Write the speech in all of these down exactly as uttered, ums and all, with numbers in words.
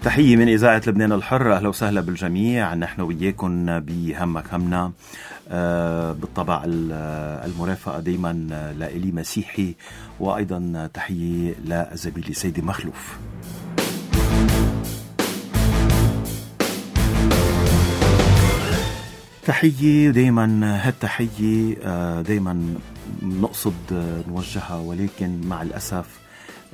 تحية من إذاعة لبنان الحر، أهلا وسهلا بالجميع. نحن وياكم بهمك همنا، آه بالطبع المرافقة دايما لإلي مسيحي، وأيضا تحية لزميلي سيدي مخلوف. تحية دايما، هالتحية دايما نقصد نوجهها، ولكن مع الأسف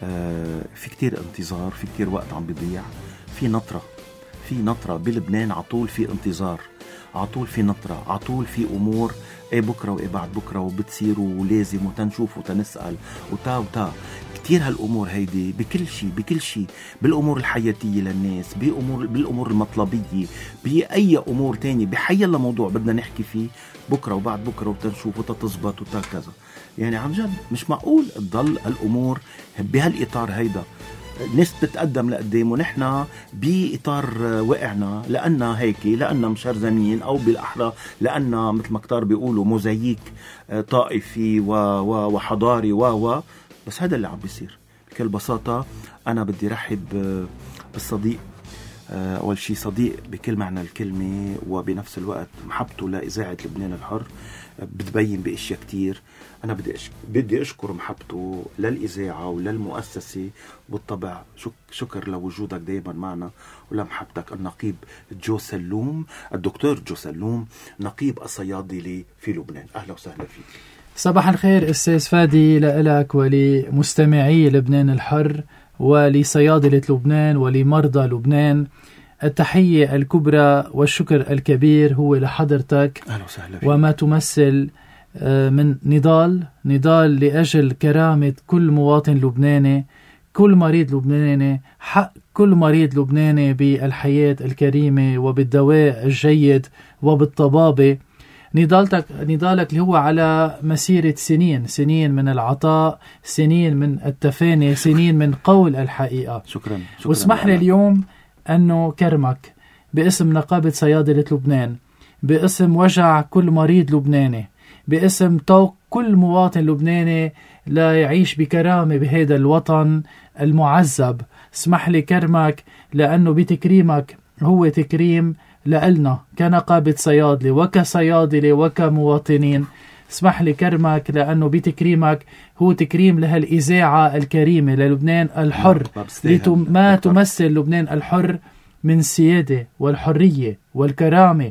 في كتير انتظار، في كتير وقت عم بيضيع، في نطرة في نطرة بلبنان، عطول في انتظار، عطول في نطرة، عطول في أمور ايه بكرة وايه بعد بكرة وبتصير ولازم وتنشوف وتنسأل وتا وتا كتير هالأمور هيدي بكل شيء بكل شيء، بالأمور الحياتية للناس، بأمور بالأمور المطلبية، بأي أمور تانية، بحي الله موضوع بدنا نحكي فيه بكرة وبعد بكرة وتنشوف وتتظبط وتا كذا. يعني عن جد مش معقول تضل الأمور بهالإطار هيدا، الناس بتتقدم لقدام ونحن بإطار وقعنا، لأننا هيك، لأننا مشرذمين، أو بالأحرى لأننا مثل ما كتار بيقولوا موزاييك طائفي وحضاري و و بس هذا اللي عم بيصير بكل بساطة. أنا بدي رحب بالصديق، أول شيء صديق بكل معنى الكلمة، وبنفس الوقت محبته لإذاعة لبنان الحر بتبين بأشياء كتير. أنا بدي أشك... بدي أشكر محبته للإذاعة وللمؤسسة، بالطبع شك... شكر لوجودك دايما معنا ولمحبتك. النقيب جو سلوم، الدكتور جو سلوم، نقيب الصيادلة في لبنان، أهلا وسهلا فيك. صباح الخير أستاذ فادي لك ولمستمعي لبنان الحر ولصيادلة لبنان ولمرضى لبنان. التحية الكبرى والشكر الكبير هو لحضرتك، أهلا وسهلا فيك. وما تمثل من نضال نضال لأجل كرامة كل مواطن لبناني، كل مريض لبناني، حق كل مريض لبناني بالحياة الكريمة وبالدواء الجيد وبالطبابة. نضالتك نضالك اللي هو على مسيرة سنين سنين من العطاء، سنين من التفاني، سنين من قول الحقيقة. شكرا, شكرا. واسمح لي اليوم أنه كرمك باسم نقابة صيادلة لبنان، باسم وجع كل مريض لبناني، باسم طوق كل مواطن لبناني لا يعيش بكرامة بهذا الوطن المعذب. اسمح لي كرمك لأنه بتكريمك هو تكريم لألنا كنقابة صيادلة وكصيادلة وكمواطنين. اسمح لي كرمك لأنه بتكريمك هو تكريم لهالإذاعة الكريمة للبنان الحر، ما تمثل لبنان الحر من السيادة والحرية والكرامة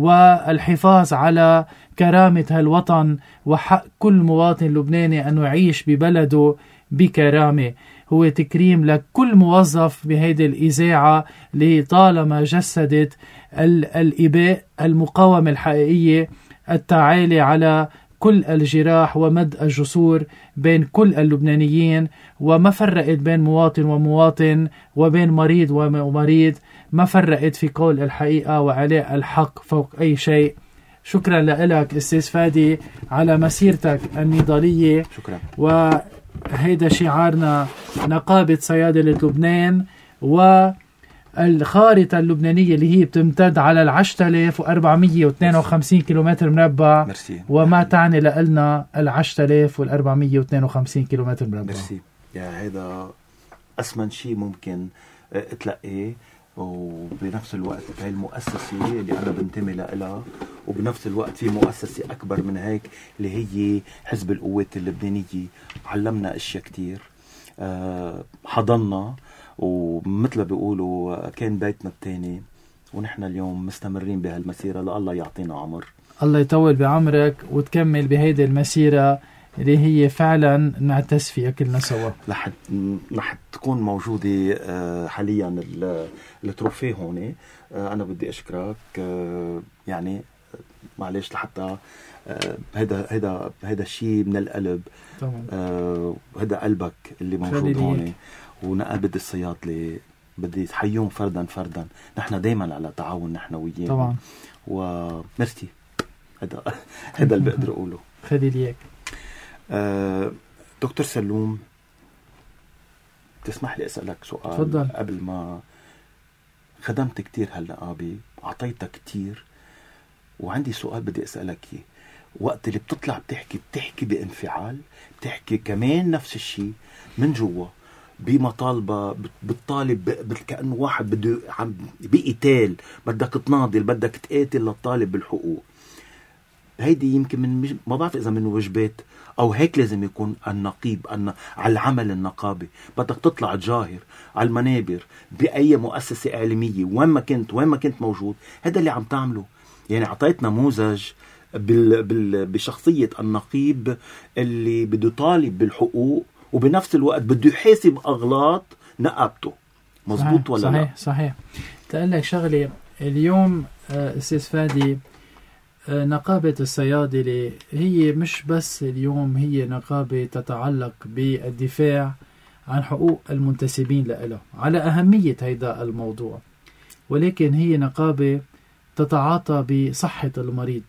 والحفاظ على كرامة هالوطن وحق كل مواطن لبناني أن يعيش ببلده بكرامة. هو تكريم لكل موظف بهيدي الإذاعة لطالما جسدت الإباء، المقاومة الحقيقية، التعالي على كل الجراح ومد الجسور بين كل اللبنانيين، وما فرقت بين مواطن ومواطن وبين مريض ومريض، ما فرقت في قول الحقيقة وعلاء الحق فوق أي شيء. شكرا لك أستاذ فادي على مسيرتك النضالية. شكرا. وهيدا شعارنا نقابة صيادلة لبنان، والخارطة اللبنانية اللي هي بتمتد على العشرة آلاف وأربعمية واثنين وخمسين كيلومتر مربع. مرسي. وما تعني لنا العشرة آلاف والأربعمية واثنين وخمسين كيلومتر مربع. مرسي. يا هيدا أسمن شيء ممكن اتلقيه، وبنفس الوقت هاي المؤسسة اللي أنا بنتمي لها، وبنفس الوقت في مؤسسة أكبر من هيك اللي هي حزب القوات اللبنانية، علمنا أشياء كتير، حضننا، ومثل بيقولوا كان بيتنا التاني، ونحن اليوم مستمرين بهالمسيرة. لله يعطينا عمر. الله يطول بعمرك وتكمل بهيدي المسيرة اللي هي فعلا نعتز فيها كلنا سوا. رح رح تكون موجودة حاليا التروفيه هون. أنا بدي أشكرك، يعني معلش لحتى هذا هذا هذا الشيء من القلب. هذا قلبك اللي موجود هون، ونقابة الصيادلة بدي أحييهم فردا فردا. نحن دايما على تعاون نحن وياهم طبعا، ومرتي. هذا هذا اللي بقدر أقوله. خلي ليك. أه دكتور سلوم، تسمح لي أسألك سؤال؟ تفضل. قبل ما خدمت كتير هالنقابة، عطيتها كتير، وعندي سؤال بدي أسألك إياه. وقت اللي بتطلع بتحكي بتحكي بانفعال، بتحكي كمان نفس الشيء من جوا، بمطالبة بتطالب كأنه واحد بده عم بقتال، بدك تناضل، بدك تقاتل للطالب بالحقوق. هيدي يمكن من ما بعرف إذا من واجبات أو هيك لازم يكون النقيب أن على العمل النقابي. بدك تطلع تجاهر على المنابر بأي مؤسسة إعلامية وين ما كنت وين ما كنت موجود. هذا اللي عم تعمله. يعني عطيت نموذج بال بال بشخصية النقيب اللي بده طالب بالحقوق وبنفس الوقت بده يحاسب أغلاط نقابته. مزبوط ولا صحيح لا؟ صحيح. تقول لك شغلة اليوم أستاذ فادي، نقابة الصيادلة هي مش بس اليوم هي نقابة تتعلق بالدفاع عن حقوق المنتسبين لها على أهمية هذا الموضوع، ولكن هي نقابة تتعاطى بصحة المريض،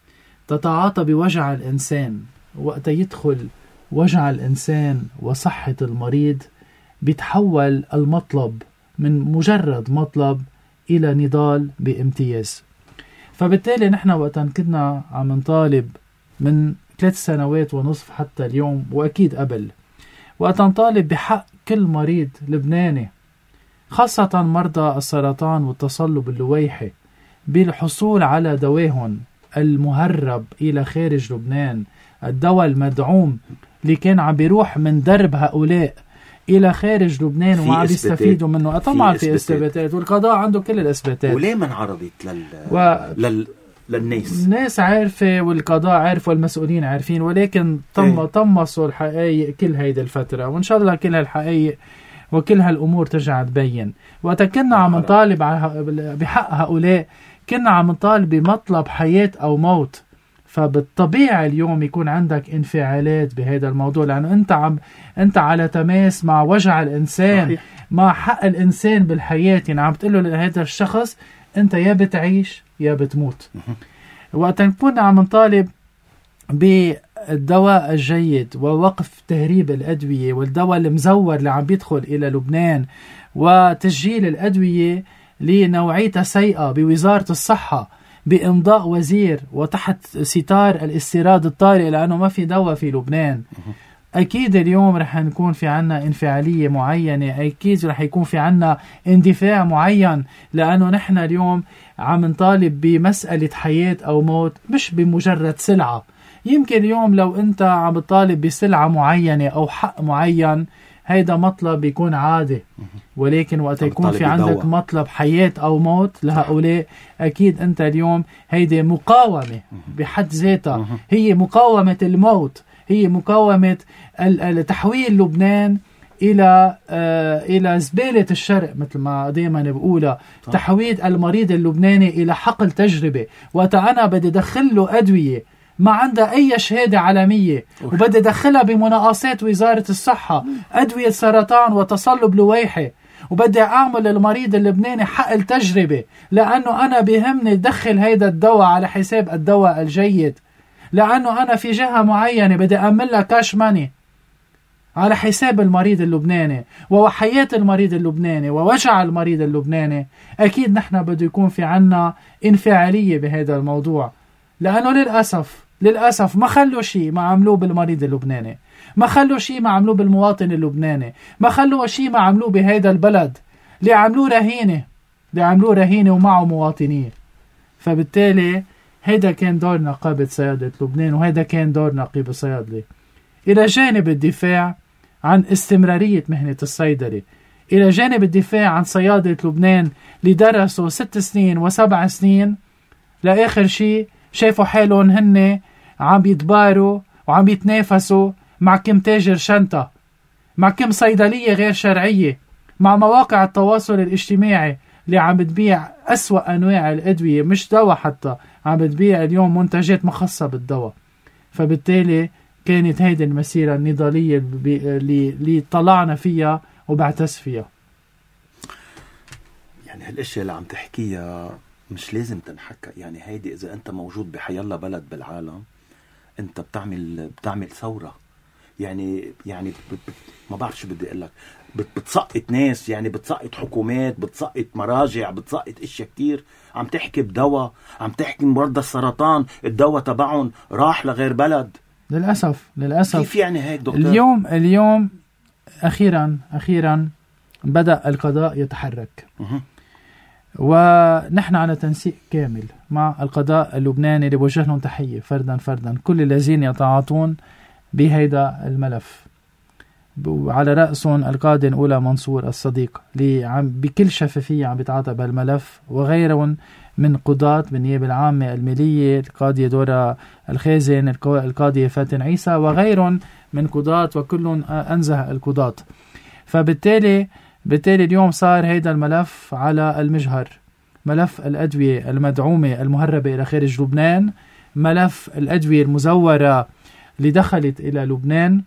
تتعاطى بوجع الإنسان. وقت يدخل وجع الإنسان وصحة المريض بيتحول المطلب من مجرد مطلب إلى نضال بامتياز. فبالتالي نحن وقت كنا عم نطالب من ثلاث سنوات ونصف حتى اليوم وأكيد قبل، وقت نطالب بحق كل مريض لبناني خاصة مرضى السرطان والتصلب اللويحي بالحصول على دواهم المهرب إلى خارج لبنان، الدواء المدعوم اللي كان عم بيروح من درب هؤلاء إلى خارج لبنان وما عم بيستفيدوا منه. طبعا في إثباتات والقضاء عنده كل الإثباتات. وليه ما انعرضت لل... و... لل... للناس؟ الناس عارفة والقضاء عارف والمسؤولين عارفين، ولكن طم... ايه؟ طمسوا الحقائق كل هيدا الفترة، وإن شاء الله كل هالحقائق وكل هالأمور ترجع تبين. وقت كنا عم نطالب بحق هؤلاء كنا عم نطالب بمطلب حياة أو موت. فبالطبيعي اليوم يكون عندك انفعالات بهذا الموضوع، لأنه أنت عم أنت على تماس مع وجع الإنسان، صحيح. مع حق الإنسان بالحياة. يعني عم تقول له لهذا الشخص أنت يا بتعيش يا بتموت. وقت كنا عم نطالب بالدواء الجيد ووقف تهريب الأدوية والدواء المزور اللي عم بيدخل إلى لبنان وتسجيل الأدوية لنوعية سيئة بوزارة الصحة بإمضاء وزير وتحت ستار الاستيراد الطارئ لأنه ما في دواء في لبنان. أكيد اليوم رح نكون في عنا انفعالية معينة، أكيد رح يكون في عنا اندفاع معين، لأنه نحن اليوم عم نطالب بمسألة حياة أو موت مش بمجرد سلعة. يمكن اليوم لو أنت عم تطالب بسلعة معينة أو حق معين هيدا مطلب يكون عادي، ولكن وقت يكون في عندك مطلب حياة أو موت لهؤلاء أكيد أنت اليوم هيدا مقاومة بحد ذاتها، هي مقاومة الموت، هي مقاومة تحويل لبنان إلى آه إلى زبالة الشرق مثل ما دائما بقولها، تحويل المريض اللبناني إلى حقل تجربة. وقت أنا بدي دخل له أدوية ما عندها أي شهادة عالمية وبدي دخلها بمناقصات وزارة الصحة، أدوية سرطان وتصلب لويحي، وبدي أعمل للمريض اللبناني حقل تجربة لأنه أنا بيهمني دخل هيدا الدواء على حساب الدواء الجيد، لأنه أنا في جهة معينة بدي أعمل لها كاش ماني على حساب المريض اللبناني وحياة المريض اللبناني ووجع المريض اللبناني. أكيد نحن بده يكون في عنا انفعالية بهذا الموضوع، لأنه للأسف للأسف ما خلوا شيء ما عملوه بالمريض اللبناني، ما خلوا شيء ما عملوه بالمواطن اللبناني، ما خلوا شيء ما عملوه بهذا البلد اللي عملوه رهينة اللي عملوه رهينة ومعه مواطنين. فبالتالي هيدا كان دور نقابة صيادلة لبنان، وهيدا كان دور نقيب الصيادلة إلى جانب الدفاع عن استمرارية مهنة الصيدلة، إلى جانب الدفاع عن صيادلة لبنان اللي درسوا ست سنين وسبع سنين لآخر شيء شايفوا حالهم هن عم يتباروا وعم يتنافسوا مع كم تاجر شنطة، مع كم صيدلية غير شرعية، مع مواقع التواصل الاجتماعي اللي عم بتبيع أسوأ أنواع الأدوية، مش دواء حتى، عم بتبيع اليوم منتجات مخصصة بالدواء. فبالتالي كانت هيدي المسيرة النضالية اللي, اللي طلعنا فيها وبعتز فيها. يعني هالاشياء اللي عم تحكيها مش لازم تنحكى. يعني هيدي إذا أنت موجود بحيالله بلد بالعالم أنت بتعمل بتعمل ثورة. يعني يعني بت بت ما بعرف شو بدي أقول لك، بت بتسقط ناس، يعني بتسقط حكومات، بتسقط مراجع، بتسقط اشياء كتير. عم تحكي بدواء، عم تحكي مرضى السرطان الدواء تبعهم راح لغير بلد. للأسف للأسف كيف يعني هيك دكتور؟ اليوم اليوم أخيرا أخيرا بدأ القضاء يتحرك، ونحن على تنسيق كامل مع القضاء اللبناني اللي بوجه لهم تحية فردا فردا، كل الذين يتعاطون بهيدا الملف، وعلى رأسهم القاضي الأولى منصور الصديق اللي عم بكل شفافية عم بيتعاطى بهالملف، وغيرهم من قضاة بالنيابة العامة المالية، القاضية دورة الخازن، القاضية فاتن عيسى، وغيرهم من قضاة، وكلهم أنزه القضاة. فبالتالي بالتالي اليوم صار هيدا الملف على المجهر، ملف الأدوية المدعومة المهربة إلى خارج لبنان، ملف الأدوية المزورة اللي دخلت إلى لبنان،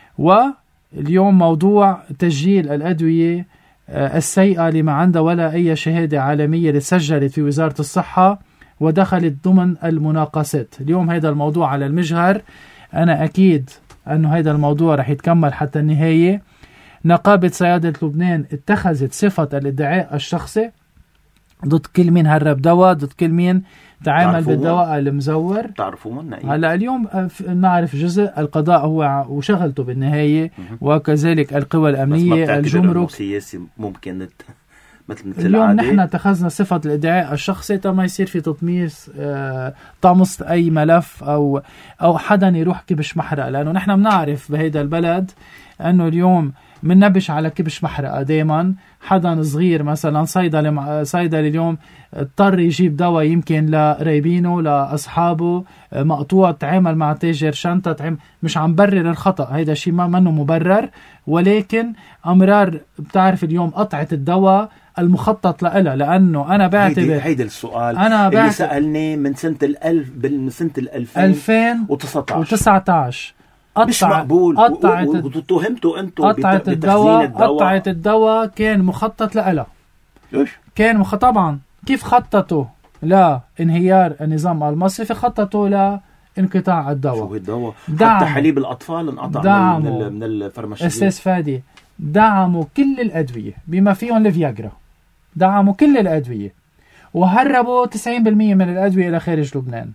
واليوم موضوع تسجيل الأدوية السيئة اللي ما عندها ولا أي شهادة عالمية اللي تسجلت في وزارة الصحة ودخلت ضمن المناقصات. اليوم هيدا الموضوع على المجهر، أنا أكيد أنه هيدا الموضوع رح يتكمل حتى النهاية. نقابة صيادلة لبنان اتخذت صفة الادعاء الشخصي ضد كل مين هرب دواء، ضد كل مين تعامل بالدواء المزور. تعرفون هلا اليوم نعرف جزء، القضاء هو وشغلته بالنهاية، وكذلك القوى الأمنية، الجمرك. سياسي ممكن نت... مثل مثل اليوم العادة. نحن اتخذنا صفة الادعاء الشخصي تما يصير في تطميس آه طمس أي ملف أو أو حدا يروح كبش محرقة، لأنه نحن بنعرف بهيدا البلد أنه اليوم مننبش على كبش محرقة دايما. حدا صغير مثلا صيدلي صيدلي اليوم اضطر يجيب دواء يمكن لقرايبينه لأصحابه مقطوع، تعامل مع تاجر شنطة، تعامل، مش عم برر الخطأ، هيدا شيء ما منه مبرر، ولكن أمرار بتعرف اليوم قطعة الدواء المخطط لها، لأنه أنا بعتبر هيدا, هيدا السؤال أنا اللي سألني من سنة الألف من سنة ألفين وتسعة عشر. مش مقبول، قطعت وتهمتوا انتم قطعة الدواء قطعة الدواء كان مخطط لها. ليش؟ كان مخ... طبعا كيف خططوا لا انهيار النظام المصرفي، خططوا لانقطاع الدواء. شو الدواء؟ حتى حليب الأطفال انقطع من من الفرماشيات. أستاذ فادي، دعموا كل الأدوية بما فيهم الفياجرا، دعموا كل الأدوية وهربوا تسعين بالمئة من الأدوية إلى خارج لبنان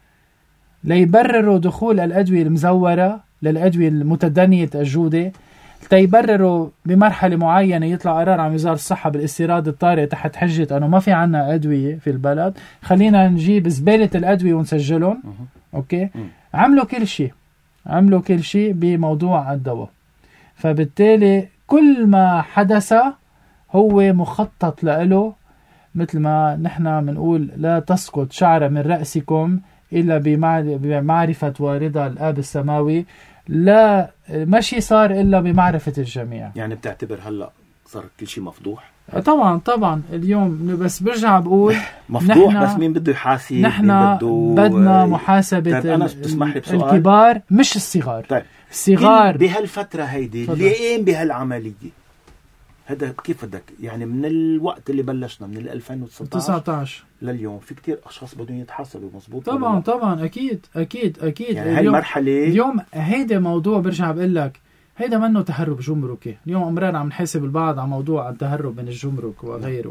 ليبرروا دخول الأدوية المزورة للأدوية المتدنية الجودة، تيبرروا بمرحلة معينة يطلع قرار عن وزارة الصحة بالاستيراد الطارئ تحت حجة أنه ما في عنا أدوية في البلد، خلينا نجيب زبالة الأدوية ونسجلهم. أوكي، عملوا كل شيء، عملوا كل شيء بموضوع الدواء. فبالتالي كل ما حدث هو مخطط له، مثل ما نحن منقول لا تسقط شعرة من رأسكم إلا بمعرفة ورضا الآب السماوي، لا ماشي صار إلا بمعرفة الجميع. يعني بتعتبر هلأ صار كل شيء مفضوح؟ طبعا طبعا اليوم بس برجع بقول مفضوح، بس مين بده يحاسب؟ نحن بدنا محاسبة طيب أنا تسمح لي بسؤال؟ الكبار مش الصغار. طيب الصغار بهالفترة هيدي ليه بهالعملية هذا كيف بدك يعني من الوقت اللي بلشنا من ألفين وتسعة عشر لليوم في كتير أشخاص بدهم يتحاسبوا. مزبوط طبعا طبعا أكيد أكيد أكيد. يعني هاي المرحلة اليوم هيدا موضوع برجع بقول لك هيدا منه تهرب جمركي. اليوم أمرنا عم نحاسب البعض على موضوع التهرب من الجمرك وغيره.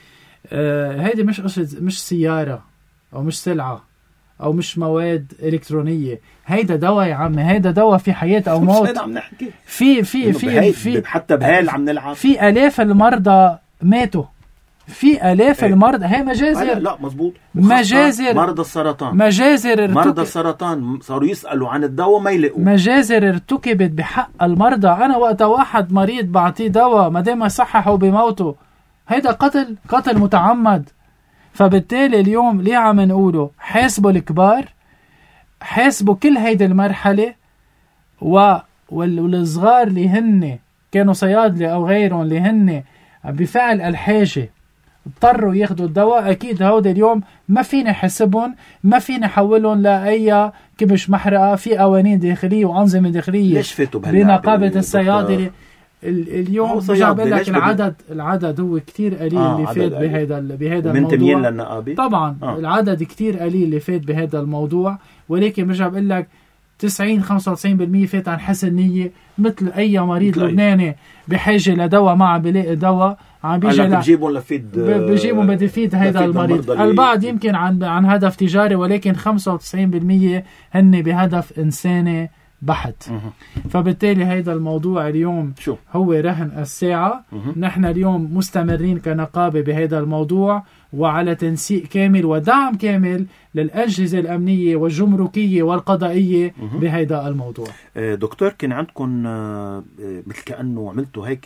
آه هيدا مش قصد مش سيارة أو مش سلعة أو مش مواد إلكترونية، هيدا دواء يا عم، هيدا دواء في حياة أو موت. عم نحكي في في في في حتى بهال عم نلعب، في آلاف المرضى ماتوا، في آلاف ايه. المرضى هي مجازر. لا, لا مزبوط، مجازر مرضى السرطان، مجازر ارتكب... مرضى السرطان صاروا يسألوا عن الدواء ما يلاقوا. مجازر ارتكبت بحق المرضى. أنا وقت واحد مريض بعطيه دواء ما دام يصححوا بموته، هيدا قتل قتل متعمد. فبالتالي اليوم ليه عم نقوله حاسبوا الكبار، حاسبوا كل هيدا المرحلة، و والصغار اللي هن كانوا صيادلة أو غيرهم اللي هن بفعل الحاجة اضطروا ياخدوا الدواء. أكيد هودا اليوم ما فينا حسبهم، ما فينا حولهم لأي كبش محرقة. في قوانين داخلية وأنظمة داخلية ليش فاتوا بنقابة الصيادلة. اليوم برجع بقول لك العدد العدد هو كتير قليل آه اللي فات بهذا بهذا الموضوع. منتمين للنقابة طبعا آه. العدد كتير قليل اللي فات بهذا الموضوع، ولكن برجع بقول لك تسعين خمسة وتسعين بالمئة فات عن حسن نية، مثل أي مريض لبناني بحاجة لدواء ما عم بيلاقي دواء عم بيجي بجيبهم لفيد بجيبهم بدي فيد هذا المريض. البعض يمكن عن عن هدف تجاري، ولكن خمسة وتسعين بالمئة هن بهدف إنساني بحت. فبالتالي هيدا الموضوع اليوم شو؟ هو رهن الساعة. نحن اليوم مستمرين كنقابة بهذا الموضوع، وعلى تنسيق كامل ودعم كامل للأجهزة الأمنية والجمركية والقضائية بهذا الموضوع. دكتور، كان عندكم مثل كأنه عملتوا هيك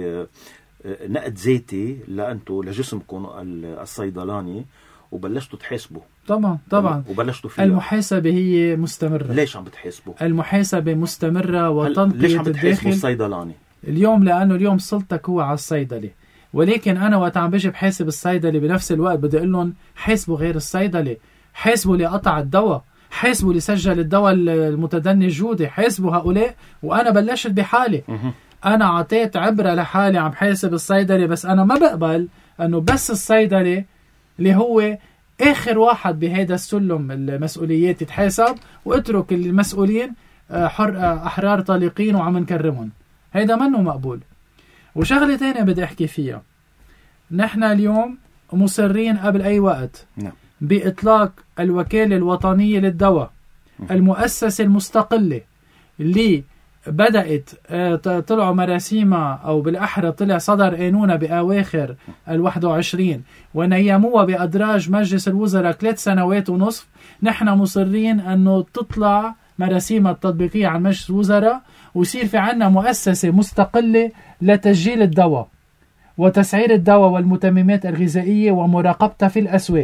نقد ذاتي لأنتوا لجسمكم الصيدلاني وبلشتوا تحاسبوا. طبعا طبعا وبلشتوا فيها. المحاسبة هي مستمرة. ليش عم بتحاسبوا؟ المحاسبة مستمرة وتنقية ليش عم بتحاسبوا الداخل الصيدلاني اليوم؟ لأنه اليوم سلطتك هو على الصيدلي، ولكن أنا وقت عم بجي بحاسب الصيدلي بنفس الوقت بدي أقول لهم حاسبوا غير الصيدلي، حاسبوا اللي قطع الدواء، حاسبوا اللي سجل الدواء المتدني الجودة، حاسبوا هؤلاء. وأنا بلشت بحالي، أنا عطيت عبرة لحالي عم حاسب الصيدلي، بس أنا ما بقبل أنه بس الصيدلي اللي هو آخر واحد بهذا السلم المسؤوليات يتحاسب، واترك المسؤولين حر أحرار طليقين وعم نكرمهم. هيدا منه مقبول. وشغلة تانية بدي أحكي فيها، نحن اليوم مصرين قبل أي وقت نعم. بإطلاق الوكالة الوطنية للدواء، المؤسسة المستقلة اللي بدأت طلعوا مراسيمها، أو بالأحرى طلع صدر قانونها بأواخر الواحد وعشرين ونيموها بأدراج مجلس الوزراء ثلاث سنوات ونصف. نحن مصرين أنه تطلع مراسيمها التطبيقية عن مجلس الوزراء، ويصير في عنا مؤسسة مستقلة لتسجيل الدواء وتسعير الدواء والمتممات الغذائية ومراقبتها في الأسواق.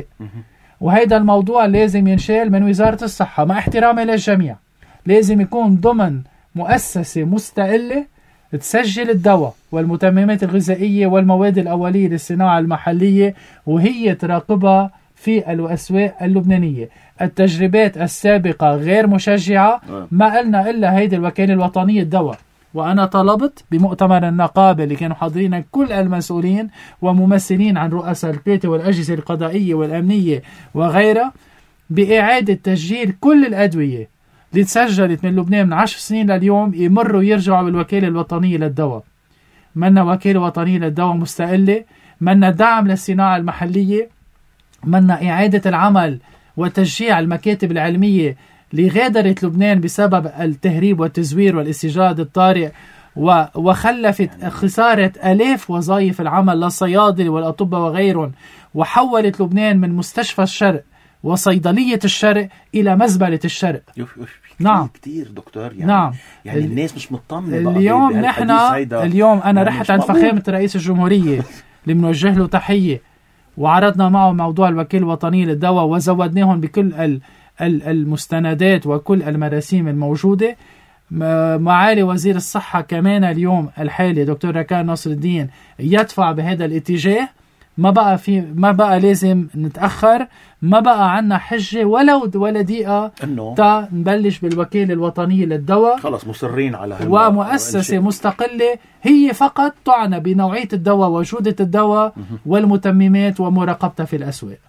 وهذا الموضوع لازم ينشال من وزارة الصحة مع احترامي للجميع. لازم يكون ضمن مؤسسة مستقلة تسجل الدواء والمتممات الغذائية والمواد الأولية للصناعة المحلية، وهي تراقبها في الأسواق اللبنانية. التجربات السابقة غير مشجعة، ما قلنا إلا هيدي الوكالة الوطنية للدواء. وأنا طلبت بمؤتمر النقابة اللي كانوا حاضرين كل المسؤولين وممثلين عن رؤساء الكتاتب والأجهزة القضائية والأمنية وغيرها بإعادة تسجيل كل الأدوية اللي تسجلت من لبنان من عشر سنين لليوم، يمروا يرجعوا بالوكالة الوطنية للدواء. منا وكالة وطنية للدواء مستقلة، منا دعم للصناعة المحلية، منا إعادة العمل وتشجيع المكاتب العلمية اللي غادرت لبنان بسبب التهريب والتزوير والاستجداد الطارئ، وخلفت خسارة آلاف وظائف العمل للصيادلة والأطباء وغيرهم، وحولت لبنان من مستشفى الشرق وصيدلية الشرق إلى مزبلة الشرق. يوف يوف نعم كتير دكتور، يعني نعم. يعني الناس مش مطمنة اليوم. نحن اليوم أنا يعني رحت عند فخامة رئيس الجمهورية اللي بنوجه له تحية، وعرضنا معه موضوع الوكالة الوطنية للدواء، وزودناهم بكل المستندات وكل المراسيم الموجودة. معالي وزير الصحة كمان اليوم الحالي دكتور ركان ناصر الدين يدفع بهذا الاتجاه. ما بقى في ما بقى لازم نتأخر، ما بقى عنا حجة ولو ولا دقيقة تا نبلش بالوكالة الوطنية للدواء. خلص مصرين على هالموضوع، ومؤسسة مستقلة هي فقط تعنى بنوعية الدواء وجودة الدواء والمتممات ومراقبتها في الأسواق.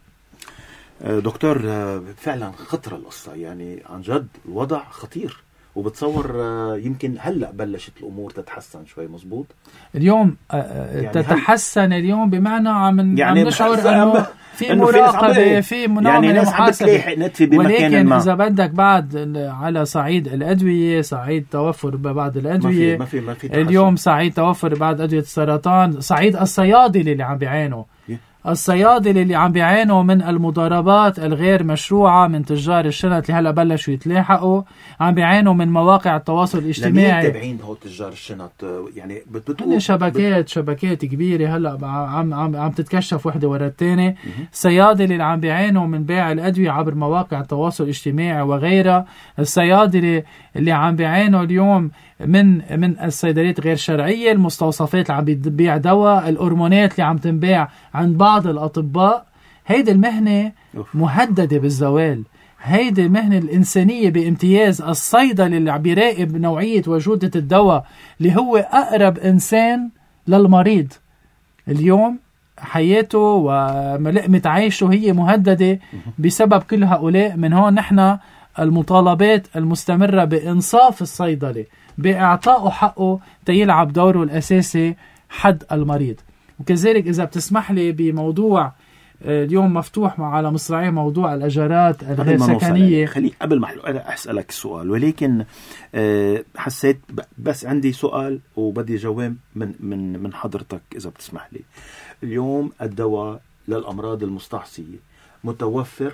دكتور، فعلا خطرة القصة، يعني عن جد الوضع خطير، وبتصور يمكن هلأ بلشت الأمور تتحسن شوي. مزبوط اليوم يعني تتحسن اليوم بمعنى عم يعني نشعر أنه في مراقبة، في نوع يعني من المحاسبة. ولكن إذا بدك بعد على صعيد الأدوية، صعيد توفر بعض الأدوية، ما في ما في اليوم صعيد توفر بعض أدوية السرطان، صعيد الصيادلة اللي عم بيعانوا الصيادلة اللي عم بيعانوا من المضاربات الغير مشروعة من تجار الشنط اللي هلا بلشوا يتلاحقوا، عم بيعانوا من مواقع التواصل الاجتماعي. لمين تابعين هو تجار الشنط؟ يعني بتقول شبكات بت... شبكات كبيرة هلا عم عم عم تتكشف وحدة ورا الثانية. الصيادلة اللي عم بيعانوا من بيع الأدوية عبر مواقع التواصل الاجتماعي وغيرها. الصيادلة اللي عم بيعانوا اليوم من من الصيدليات غير شرعية، المستوصفات اللي عم بتبيع دواء، الهرمونات اللي عم تنباع عند بعض الأطباء. هيدي المهنة مهددة بالزوال. هيدي المهنة الإنسانية بامتياز. الصيدلي اللي عم بيراقب نوعية وجودة الدواء اللي هو أقرب إنسان للمريض، اليوم حياته وملئمة عيشه هي مهددة بسبب كل هؤلاء. من هون نحن المطالبات المستمرة بإنصاف الصيدلي، بإعطائه حقه تيلعب دوره الأساسي حد المريض. وكذلك إذا بتسمح لي بموضوع اليوم مفتوح على مصراعيه موضوع الأجارات الغير سكنية. خليك قبل ما أنا أسألك السؤال، ولكن حسيت بس عندي سؤال وبدي جواب من من من حضرتك إذا بتسمح لي. اليوم الدواء للأمراض المستعصية متوفر،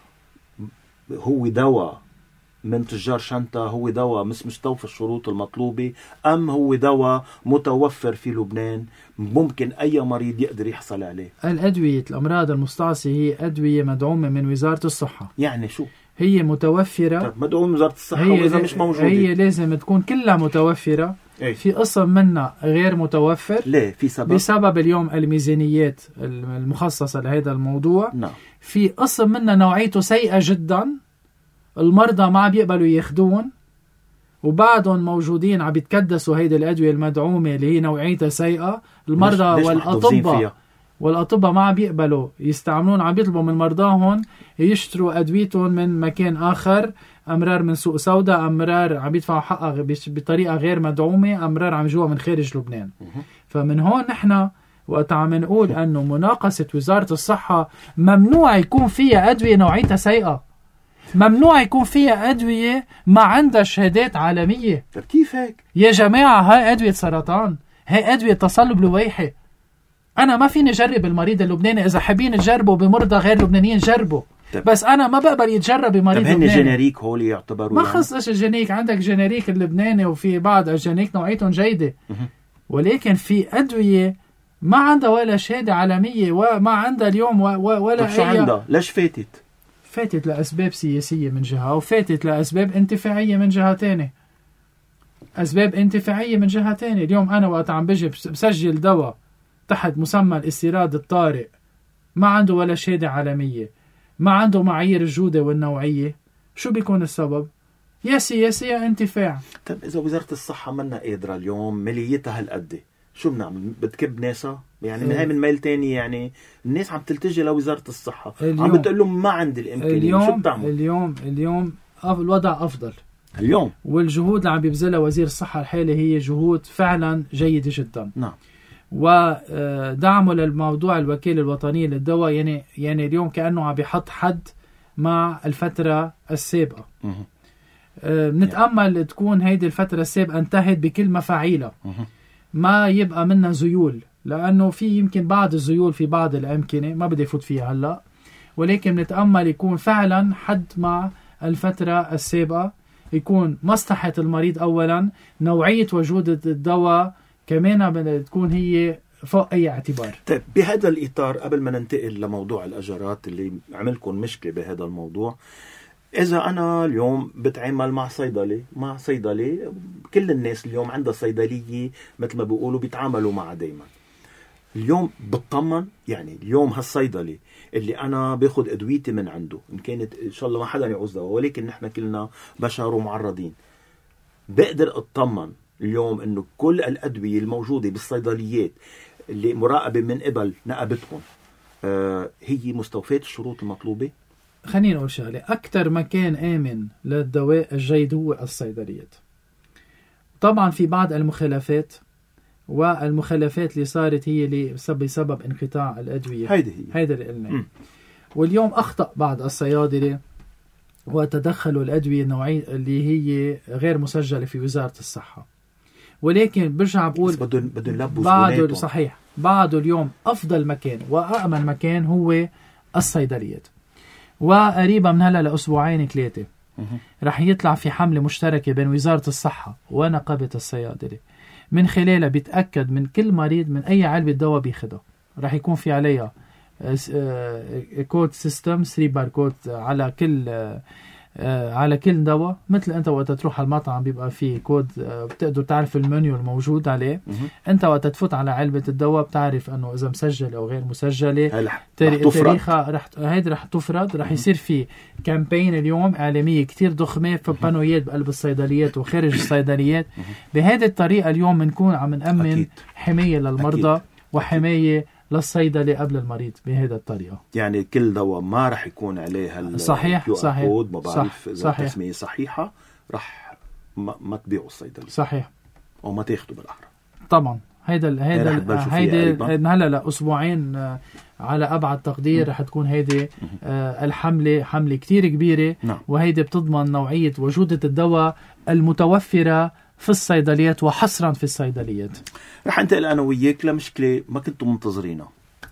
هو دواء من تجار شنطة، هو دواء مش مستوفي الشروط المطلوبة، أم هو دواء متوفر في لبنان ممكن أي مريض يقدر يحصل عليه؟ الأدوية الأمراض المستعصية هي أدوية مدعومة من وزارة الصحة. يعني شو؟ هي متوفرة. طب مدعومة من وزارة الصحة، وإذا مش موجودة هي لازم تكون كلها متوفرة. إيه؟ في قسم منها غير متوفر. ليه؟ في سبب؟ بسبب اليوم الميزانيات المخصصة لهذا الموضوع. نعم. في قسم منها نوعيته سيئة جدا، المرضى ما بيقبلوا ياخدون، وبعدهم موجودين عم يتكدسوا هيدي الأدوية المدعومة اللي هي نوعيتها سيئة. المرضى والأطباء والأطباء ما عم بيقبلوا يستعملون، عم بيطلبوا من مرضاهم يشتروا أدويتهم من مكان آخر، أمرار من سوق سوداء، أمرار عم يدفعوا حقها بطريقة غير مدعومة، أمرار عم يجوها من خارج لبنان. فمن هون نحن وقت عم نقول أنه مناقصة وزارة الصحة ممنوع يكون فيها أدوية نوعيتها سيئة، ممنوع يكون فيها أدوية ما عندها شهادات عالمية. طب كيف هيك؟ يا جماعة هاي أدوية سرطان، هاي أدوية تصلب لويحي. أنا ما فيني أجرب المريض اللبناني، إذا حابين تجربوا بمرضى غير لبنانيين جربوا، بس أنا ما بقبل يتجرب بمريض لبناني. طب هن جينيريك هول يعتبروا؟ ما خصش الجينيك، عندك جينيريك اللبناني وفي بعض الجينيك نوعيتهم جيدة، ولكن في أدوية ما عندها ولا شهادة عالمية وما عندها اليوم ولا طب شو عندها؟ ليش فاتت؟ فاتت لأسباب سياسية من جهة، وفاتت لأسباب انتفاعية من جهة تانية. أسباب انتفاعية من جهة تانية. اليوم أنا وقت عم بجي بسجل دواء تحت مسمى الاستيراد الطارئ، ما عنده ولا شهادة عالمية، ما عنده معايير الجودة والنوعية، شو بيكون السبب؟ يا سياسي يا انتفاع. طب إذا وزارة الصحة منا قادرة اليوم ماليتها هالقد، شو بنعمل؟ بتكب ناسها؟ يعني من هاي من ميل تاني، يعني الناس عم تلتجي لوزارة الصحة، عم بتقول لهم ما عندي الإمكانية. اليوم شو بتعمل؟ اليوم اليوم الوضع أفضل اليوم، والجهود اللي عم بيبذلها وزير الصحة الحالي هي جهود فعلا جيدة جدا. نعم. ودعمه للموضوع الوكالة الوطنية للدواء، يعني يعني اليوم كأنه عم بيحط حد مع الفترة السابقة. بنتأمل تكون هيدي الفترة السابقة انتهت بكل مفاعيلها، ما يبقى منها زيول، لأنه في يمكن بعض الزيول في بعض الأمكنة ما بدي فوت فيها هلأ، ولكن نتأمل يكون فعلا حد مع الفترة السابقة، يكون مصلحة المريض أولا، نوعية وجودة الدواء كمان تكون هي فوق أي اعتبار. طيب بهذا الإطار، قبل ما ننتقل لموضوع الأجارات اللي عملكم مشكلة بهذا الموضوع، إذا أنا اليوم بتعامل مع صيدلي مع صيدلي كل الناس اليوم عندها صيدلية مثل ما بيقولوا بيتعاملوا معها دايما، اليوم بتطمن يعني اليوم هالصيدلي اللي أنا باخد أدويتي من عنده، إن كانت إن شاء الله ما حدا يعوز دواء، ولكن نحن كلنا بشر ومعرضين، بقدر أطمن اليوم إنه كل الأدوية الموجودة بالصيدليات اللي مراقبة من قبل نقابتهم آه هي مستوفية الشروط المطلوبة؟ خلينا نقول شغلة، أكتر مكان آمن للدواء الجيد هو الصيدليات. طبعا في بعض المخالفات، والمخالفات اللي صارت هي اللي بسبب انقطاع الأدوية، هيدا هي هيدا اللي قلنا. واليوم أخطأ بعض الصيادلة وتدخلوا الأدوية النوعية اللي هي غير مسجلة في وزارة الصحة، ولكن برجع بقول بدون بدون لبس بعده صحيح، بعده اليوم أفضل مكان وأأمن مكان هو الصيدليات. وقريبا من هلا لأسبوعين ثلاثة رح يطلع في حملة مشتركة بين وزارة الصحة ونقابة الصيادلة، من خلالها بيتأكد من كل مريض من أي علبة دواء بياخدها رح يكون في عليها كود سيستم ثلاثة باركود على كل على كل دواء، مثل انت وقت تروح على المطعم بيبقى فيه كود بتقدر تعرف المنيو الموجود عليه. انت وقت تفوت على علبة الدواء بتعرف انه اذا مسجل او غير مسجلة، تاريخها رح هيدي رح تفرض. رح يصير في كامبين اليوم اعلامية كتير ضخمة في بانويات بقلب الصيدليات وخارج الصيدليات. بهذه الطريقة اليوم بنكون عم نأمن أكيد. حماية للمرضى أكيد. وحماية للصيدلي قبل المريض بهذه الطريقة. يعني كل دواء ما رح يكون عليه صحيح صحيح كود، ما بعرف إذا صحيح. التسمية صحيحة رح ما, ما تبيعوا الصيدلي صحيح، أو ما تاخدوا بالأحرى. طبعا هيدا هيدا هيدا هلا لا اسبوعين على ابعد تقدير رح تكون هيدي آه الحمله حمله كتير كبيره. نعم. وهيدي بتضمن نوعيه وجوده الدواء المتوفره في الصيدليات وحصرا في الصيدليات. رح انتقل انا وياك لمشكله ما كنتم منتظرينها،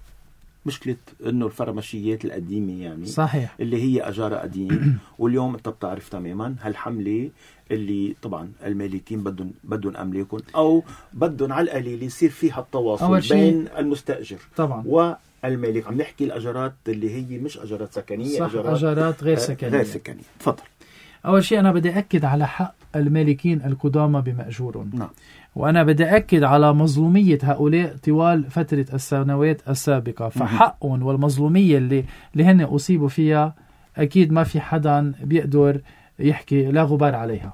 مشكله انه الفارماشيات القديمه يعني صحيح اللي هي اجارها قديم واليوم انت بتعرف تماما هالحمله اللي طبعا المالكين بدهم بدهم املاكهم او بدهم على القليل يصير فيها التواصل بين المستاجر طبعا والمالك. عم نحكي الاجارات اللي هي مش اجارات سكنيه، صح، أجارات, اجارات غير سكنيه غير سكنيه. تفضل. اول شيء انا بدي اكد على حق المالكين القدامى بمأجورهم. نعم. وأنا بدي أكد على مظلومية هؤلاء طوال فترة السنوات السابقة، فحقهم والمظلومية اللي, اللي هن أصيبوا فيها أكيد ما في حدا بيقدر يحكي لا غبار عليها.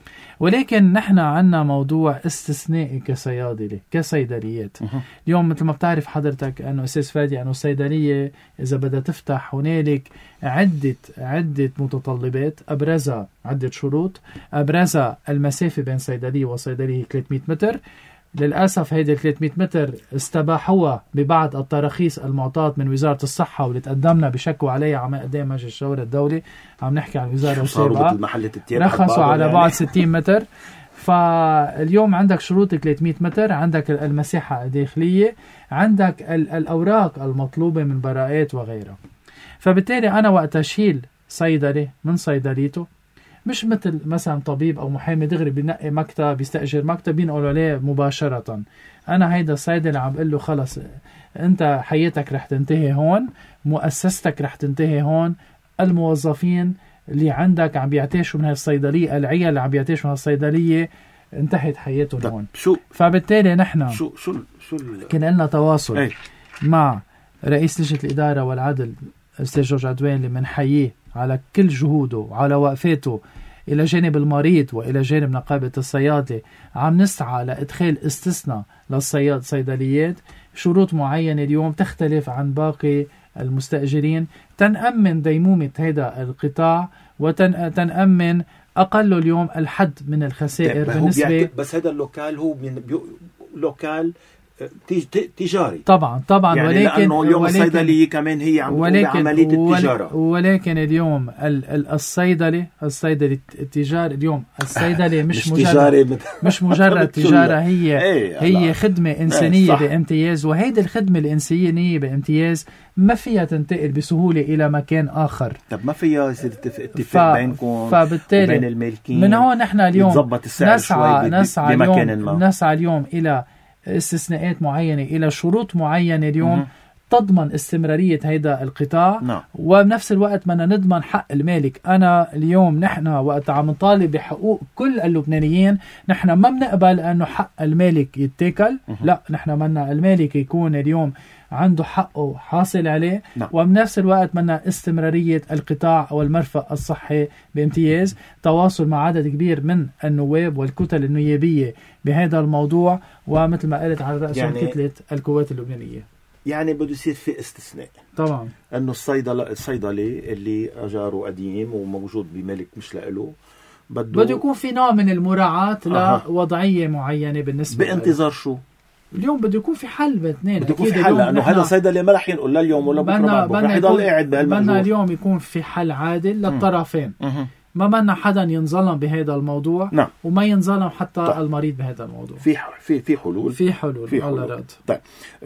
ولكن نحن عنا موضوع استثنائي كصيادلة كصيدليات. اليوم مثل ما بتعرف حضرتك أنه أستاذ فادي أنه الصيدلية إذا بدها تفتح هنالك عدة عدة متطلبات، أبرزها عدة شروط، أبرزها المسافة بين صيدلية وصيدلية ثلاثمئة متر. للأسف هيدي ثلاثمئة متر استباحوها ببعض التراخيص المعطاة من وزارة الصحة واللي تقدمنا بشكوى عليها عم قدام مجلس الشورى الدولي. عم نحكي عن وزارة السابقة رخصوا على يعني. بعد ستين متر. فاليوم عندك شروط ثلاثمئة متر، عندك المساحة الداخلية، عندك الأوراق المطلوبة من براءات وغيرها. فبالتالي أنا وقت أشيل صيدلي من صيدليته مش مثل مثلا طبيب أو محامي دغري بينقي مكتب بيستأجر مكتب بينقلوا عليه مباشرة. أنا هيدا الصيدلي عم بقول له خلص أنت حياتك رح تنتهي هون، مؤسستك رح تنتهي هون، الموظفين اللي عندك عم بيعتاشوا من هالصيدلية، العيال اللي عم بيعتاشوا من هالصيدلية انتهت حياتهم هون. شو فبالتالي نحن شو شو شو كان لنا تواصل أي. مع رئيس لجنة الإدارة والعدل الأستاذ جورج عدوان اللي منحييه على كل جهوده وعلى وقفاته إلى جانب المريض وإلى جانب نقابة الصيادلة. عم نسعى لإدخال استثناء للصياد صيدليات، شروط معينة اليوم تختلف عن باقي المستأجرين، تنأمن ديمومة هذا القطاع وتنأمن أقل اليوم الحد من الخسائر بالنسبة. بس هذا اللوكال هو من بيو... لوكال تجاري طبعا طبعا يعني ولكن لأنه اليوم ولكن الصيدلية كمان هي عم تقوم بعملية التجارة. ولكن اليوم الصيدلي الصيدلي التجار اليوم الصيدلي مش, مش مجرد مش مجرد تجارة، هي ايه هي خدمة إنسانية بامتياز. وهيدي الخدمة الإنسانية بامتياز ما فيها تنتقل بسهولة إلى مكان آخر. طب ما فيها يصير اتفاق بينكم وبين المالكين من هون نحن اليوم نسعى نسعى اليوم نسعى اليوم إلى استثناءات معينة، إلى شروط معينة اليوم م- تضمن استمرارية هيدا القطاع. نعم. وبنفس الوقت بدنا نضمن حق المالك. أنا اليوم نحن وقت عم نطالب بحقوق كل اللبنانيين، نحن ما بنقبل أنه حق المالك يتاكل، لا نحن بدنا المالك يكون اليوم عنده حقه حاصل عليه. نعم. وبنفس الوقت بدنا استمرارية القطاع والمرفق الصحي بامتياز، تواصل مع عدد كبير من النواب والكتل النيابية بهذا الموضوع، ومثل ما قلت على رأسهم يعني كتلة القوات اللبنانية. يعني بده يصير في استثناء طبعا انه الصيدله الصيدلي اللي اجاره قديم وموجود بملك مش له بده بده يكون في نوع من المراعاة أه. لوضعية معينة بالنسبة بانتظار شو اليوم بده يكون في حل باثنين. بده يكون في حل لانه هذا الصيدلي ما رح ينقل لا اليوم ولا بكره بعد رح يضل قاعد بهالموضوع. بدنا اليوم يكون في حل عادل للطرفين. م- ما بدنا حدا ينظلم بهذا الموضوع. نعم. وما ينظلم حتى طيب. المريض بهذا الموضوع. في في في حلول في حلول في حلول. الله طيب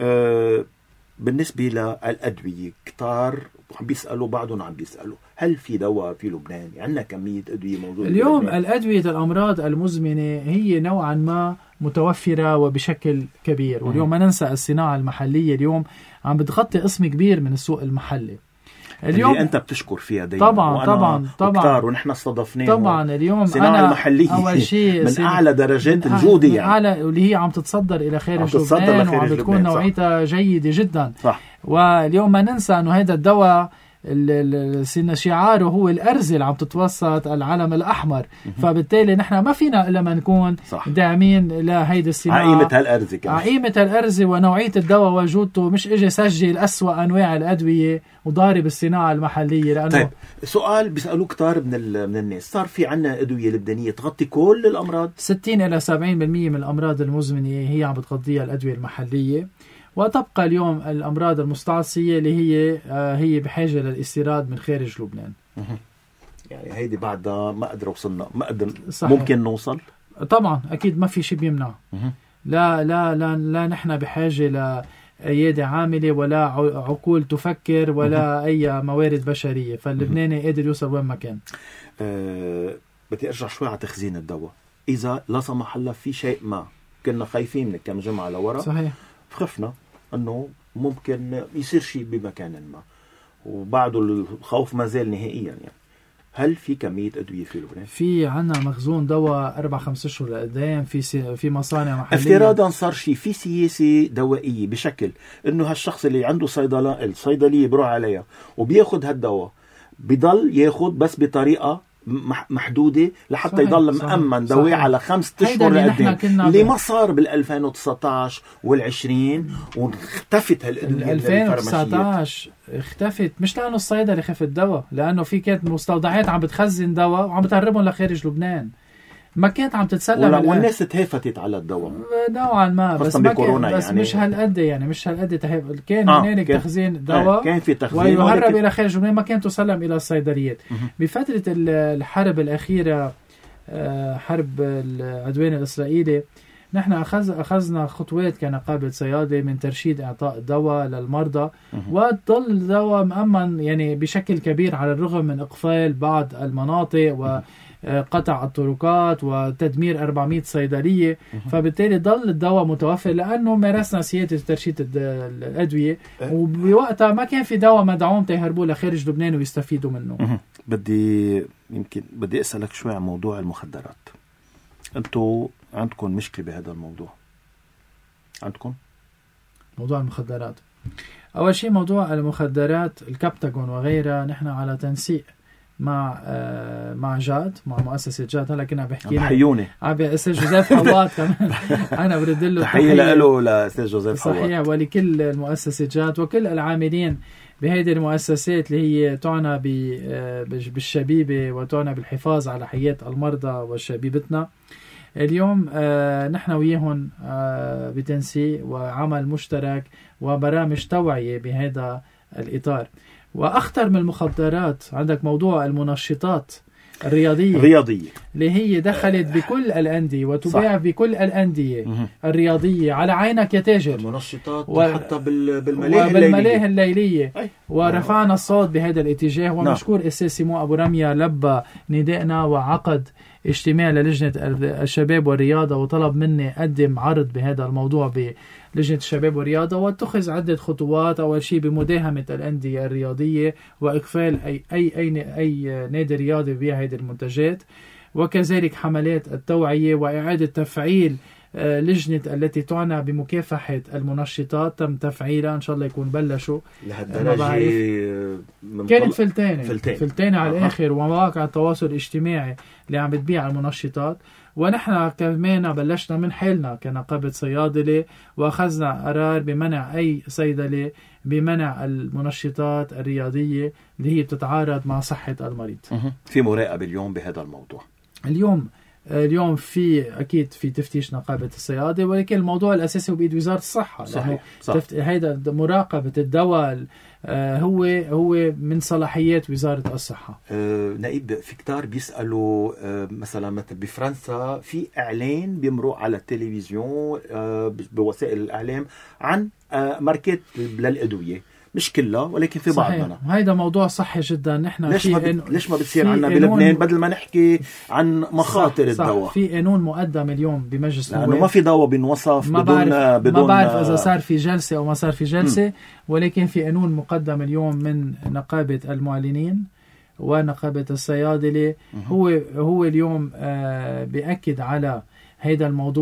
أه بالنسبة للأدوية كتار عم بيسألوا بعضهم عم بيسألوا هل في دواء في لبنان؟ عندنا كمية أدوية موجودة اليوم؟ الأدوية الأمراض المزمنة هي نوعا ما متوفرة وبشكل كبير. واليوم ما ننسى الصناعة المحلية اليوم عم بتغطي قسم كبير من السوق المحلي. اليوم اللي أنت بتشكر فيها دايما. طبعا طبعا طبعا ونحن استضفناه. طبعا اليوم الصناعة أنا المحلية أول شيء من أعلى درجات الجودة يعني. أعلى واللي هي عم تتصدر إلى خارج لبنان وعم بتكون نوعيتها جيدة جدا. صح. واليوم ما ننسى أنه هذا الدواء شعاره هو الأرزة اللي عم تتوسط العلم الأحمر. فبالتالي نحن ما فينا إلا ما نكون صح. داعمين لهيدي الصناعة، عقيمة هالأرزة كمان. عقيمة الأرزة ونوعية الدواء وجودته، مش إجي سجل أسوأ أنواع الأدوية وضارب الصناعة المحلية. لأنه طيب سؤال بيسألوه كتار من, من الناس، صار في عنا أدوية لبنانية تغطي كل الأمراض؟ ستين إلى سبعين بالمئة من الأمراض المزمنة هي عم بتغطيها الأدوية المحلية، وتبقى اليوم الأمراض المستعصية اللي هي آه هي بحاجة للاستيراد من خارج لبنان. يعني هيدي بعدها ما قدر وصلنا، ما قدر ممكن نوصل. طبعا أكيد ما في شيء بيمنع. لا لا لا لا نحن بحاجة لأيادي عاملة ولا عقول تفكر ولا أي موارد بشرية، فاللبناني قادر يوصل وين ما كان. أه بدي أرجع شوي على تخزين الدواء. إذا لا سمح الله في شيء ما كنا خايفين من كم جمعة لورا، صحيح، خفنا أنه ممكن يصير شيء بمكان ما، وبعده الخوف ما زال نهائيا. يعني هل في كمية أدوية في لبنان؟ في عنا مخزون دواء أربع خمس أشهر لقدام في سي... في مصانع محلية. افتراضا صار شيء في سياسة دوائية بشكل إنه هالشخص اللي عنده صيدلة الصيدلية بروح عليها وبياخد هالدواء بيضل ياخد بس بطريقة محدودة لحتى صحيح. يضل مأمن دواء على خمسة أشهر لقدام، اللي ما صار بالألفين وتسعطعش والعشرين، واختفت هالأدوية. ألفين وتسعطعش اختفت مش لأنه الصيدلة خفت دواء، لأنه في كانت مستودعات عم بتخزن دواء وعم بتهربهم لخارج لبنان، ما كانت عم تتسلم والناس تهافتت على الدواء نوعا ما، بس ما كان بس يعني مش هالقد يعني مش هالقد تهيف. كان هنالك آه تخزين دواء آه كان في تخزين ويهرب ولكن... الى خارج لبنان، ما كانت تسلم الى الصيدليات. بفتره الحرب الاخيره، حرب العدوان الاسرائيلي، نحن أخذ أخذنا خطوات كنقابة صيادلة من ترشيد إعطاء دواء للمرضى، وظل الدواء مأمن يعني بشكل كبير على الرغم من إقفال بعض المناطق وقطع الطرقات وتدمير أربعمئة صيدلية. فبالتالي ظل الدواء متوفر لأنه مارسنا سياسة ترشيد الأدوية، وبوقتها ما كان في دواء مدعوم تيهربوه لخارج لبنان ويستفيدوا منه. بدي يمكن بدي أسألك شوي عن موضوع المخدرات. أنتوا عندكم مشكلة بهذا الموضوع؟ عندكم موضوع المخدرات. أول شيء موضوع المخدرات الكبتاغون وغيرها، نحن على تنسيق مع آه مع جاد، مع مؤسسة جاد. هلا كنا بحكي حيوني عبي أستاذ جوزيف حوات كمان أنا برد له تحية له لأستاذ جوزيف حوات. صحيح، ولكل المؤسسة جاد وكل العاملين بهذه المؤسسات اللي هي تعنى بالشبيبة وتعنى بالحفاظ على حياة المرضى وشبيبتنا. اليوم آه نحن وياهم آه بتنسيق وعمل مشترك وبرامج توعية بهذا الإطار. وأخطر من المخدرات عندك موضوع المنشطات الرياضية الرياضية اللي هي دخلت بكل الأندية وتباع بكل الأندية الرياضية. على عينك يا تاجر. المنشطات و... حتى بالملاهي الليلية, الليلية. ورفعنا الصوت بهذا الاتجاه، ومشكور الأستاذ سيمون أبو رمية لبى ندائنا وعقد اجتماع للجنة الشباب والرياضة وطلب مني أقدم عرض بهذا الموضوع بلجنة الشباب والرياضة، واتخذ عدة خطوات. أول شيء بمداهمة الأندية الرياضية وإقفال أي أي أي, أي نادي رياضي بيع هذه المنتجات، وكذلك حملات التوعية وإعادة تفعيل لجنة التي تعنى بمكافحة المنشطات. تم تفعيلها، إن شاء الله يكون بلشوا لهالدرجة. كانت فلتانة فلتانة, فلتانة على آه. الآخر، ومواقع التواصل الاجتماعي اللي عم بتبيع المنشطات. ونحن كمان بلشنا من حالنا كنقابة صيادلة وأخذنا قرار بمنع أي صيدلة بمنع المنشطات الرياضية اللي هي بتتعارض مع صحة المريض. في مراقبة اليوم بهذا الموضوع. اليوم اليوم في أكيد في تفتيش نقابة الصيادة، ولكن الموضوع الأساسي هو بيد وزارة الصحة. صحيح. صح. تفت... هيدا مراقبة الدواء آه هو هو من صلاحيات وزارة الصحة. آه نائب، في كتار بيسألوا آه مثلا مثل بفرنسا في إعلان بيمرق على التلفزيون آه بوسائل الإعلام عن آه ماركات للأدوية، مش كلها ولكن في بعض منها. هيدا موضوع صحي جدا. نحن ليش ما بت... ليش ما بتصير عنا بلبنان بدل ما نحكي عن مخاطر صح الدواء؟ صح. في قانون مقدم اليوم بمجلس النواب، لأنه ما في دواء بنوصف ما بدون بعرف بدون ما بعرف إذا صار في جلسة أو ما صار في جلسة م. ولكن في قانون مقدم اليوم من نقابة المعلنين ونقابة الصيادلة. هو هو اليوم آه بيأكد على هيدا الموضوع،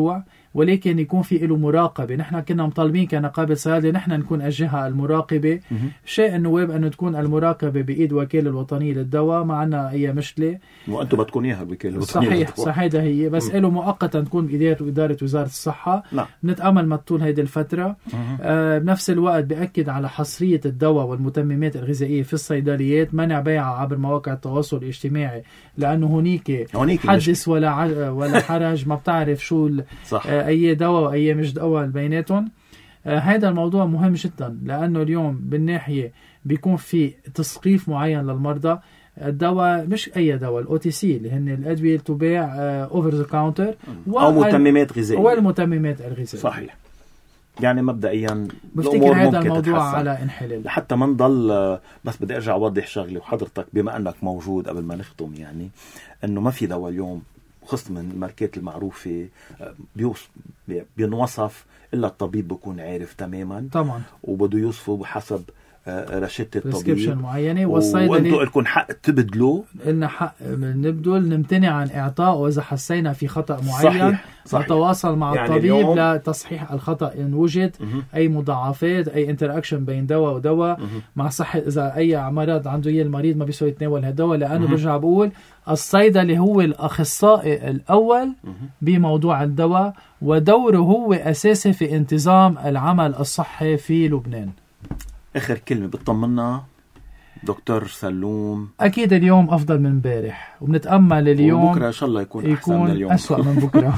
ولكن يكون في له مراقبة. نحن كنا مطالبين كنقابة صيادلة نحن نكون الجهة المراقبة. شيء النواب أنه تكون المراقبة بإيد وكالة الوطنية للدواء، ما عنا أي مشكلة، وأنتم بدكم إياها الوكالة الوطنية صحيح للدواء. صحيح ده هي، بس له مؤقتا تكون بإدارة وإدارة وزارة الصحة. نعم. نتأمل ما طول هيدي الفترة. آه بنفس الوقت بأكد على حصرية الدواء والمتممات الغذائية في الصيدليات، منع بيعها عبر مواقع التواصل الاجتماعي، لأنه هونيك, هونيك حدث ولا ع... ولا حرج، ما بتعرف شو صح. آه أي دواء وأي مش دواء بيناتهم. آه هذا الموضوع مهم جدا، لأنه اليوم بالناحية بيكون في تثقيف معين للمرضى. الدواء مش أي دواء، الأو تي سي اللي هن الأدوية تباع أوفر ذا كاونتر أو متممات غذائية والمتممات الغذائية. صحيح. يعني مبدئيا بفتكر هذا الموضوع تتحسن. على انحلال حتى ما نضل. بس بدي ارجع اوضح شغله، وحضرتك بما انك موجود قبل ما نختم، يعني انه ما في دواء اليوم خص من الماركات المعروفه بينوصف الا الطبيب بيكون عارف تماما طبعا، وبده يوصفه بحسب رشدة الطبيب معينة، والصيدلي وانتم لكم حق تبدلوا، لنا حق نبدل، نمتنع عن إعطاء، وإذا حسينا في خطأ معين نتواصل مع يعني الطبيب لتصحيح الخطأ إن وجد م- أي مضاعفات، أي انتراكشن بين دواء ودواء م- مع صحة. إذا أي مرض عنده إياه المريض ما بيسوي يتناول هالدواء، لأنه برجع بقول الصيدلي هو الأخصائي الأول م- بموضوع الدواء، ودوره هو أساسي في انتظام العمل الصحي في لبنان. آخر كلمة بتطمنا دكتور سلوم؟ أكيد اليوم أفضل من امبارح، وبنتأمل اليوم بكرة إن شاء الله يكون, يكون أحسن من اليوم، أسوأ من بكرة.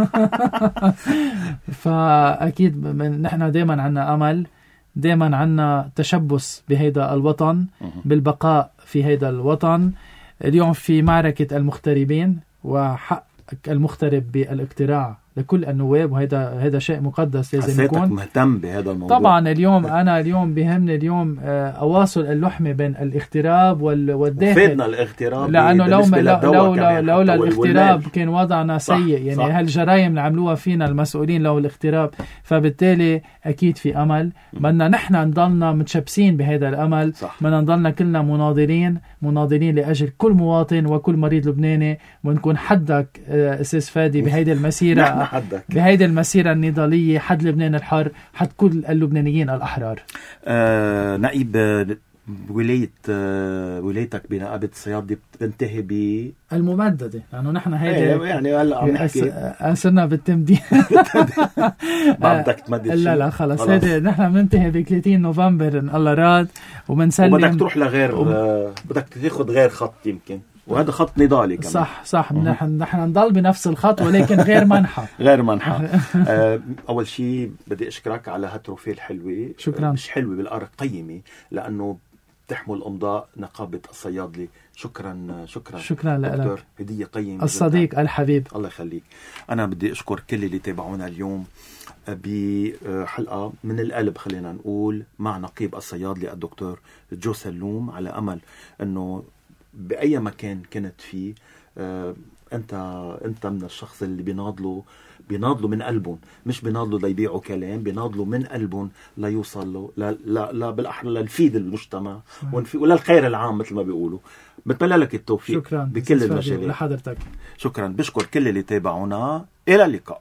فأكيد من نحن دائما عنا أمل، دائما عنا تشبث بهيدا الوطن، بالبقاء في هيدا الوطن. اليوم في معركة المغتربين، وحق المغترب بالاقتراع لكل النواب، وهذا هذا شيء مقدس لازم يكون. حسيتك مهتم بهذا الموضوع. طبعا اليوم انا اليوم بهمني اليوم اواصل اللحمه بين الاغتراب والداخل. فادنا الاغتراب، لانه لو لو لولا الاغتراب كان وضعنا سيء. يعني هالجرائم اللي عملوها فينا المسؤولين لو الاغتراب، فبالتالي اكيد في امل. بدنا نحن نضلنا متشبسين بهذا الامل، بدنا نضلنا كلنا مناضلين مناضلين لاجل كل مواطن وكل مريض لبناني، ونكون حدك استاذ فادي بهيدي المسيره، بهيدي المسيرة النضالية، حد لبنان الحر، حد كل اللبنانيين الأحرار. آه نائب ولاية آه ولايتك بنقابة الصيادلة بتنتهي ب الممددة، لأنه يعني نحن هيدي يعني هلا عم نحكي صرنا بالتمديد. ما بدك تمدد شيء؟ لا لا خلص، هيدي نحن بننتهي ب ثلاثين نوفمبر إن الله راد، وبنسلم. وبدك تروح لغير و... آه بدك تاخذ غير خط يمكن، وهذا خط نضالي كمان. صح صح. نحن نحن نضل بنفس الخط، ولكن غير منحى. غير منحى. آه اول شيء بدي اشكرك على هالتروفيه الحلوه. شكرا. مش حلوه بالارض، قيمه، لانه تحمل امضاء نقابه الصيادله. شكرا شكرا شكرا لك، هديه قيمه. الصديق جداً. الحبيب، الله يخليك. انا بدي اشكر كل اللي تابعونا اليوم بحلقه من القلب، خلينا نقول، مع نقيب الصيادله الدكتور جو سلوم، على امل انه بأي مكان كنت فيه آه، أنت أنت من الشخص اللي بيناضلوا بيناضلوا من قلبهم، مش بيناضلوا ليبيعوا كلام، بيناضلوا من قلبهم ليوصلوا لا لا لا بالأحرى للفيد المجتمع ولا الخير العام مثل ما بيقولوا. بتمنى لك التوفيق. شكرا بكل المجالات لحضرتك. شكرا. بشكر كل اللي تابعونا. إلى اللقاء.